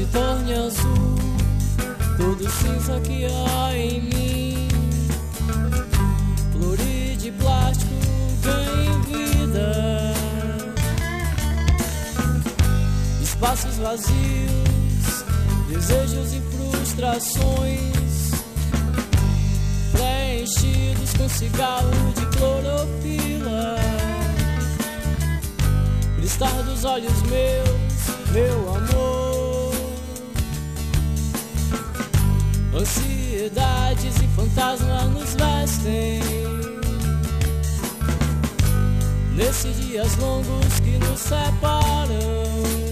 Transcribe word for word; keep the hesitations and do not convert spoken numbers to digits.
se torne azul todo cinza que há em mim. Flores de plástico ganhem vida, espaços vazios, desejos e frustrações preenchidos com cigarro de clorofila. Cristal dos olhos meus, meu amor. Ansiedades e fantasmas nos vestem nesses dias longos que nos separam.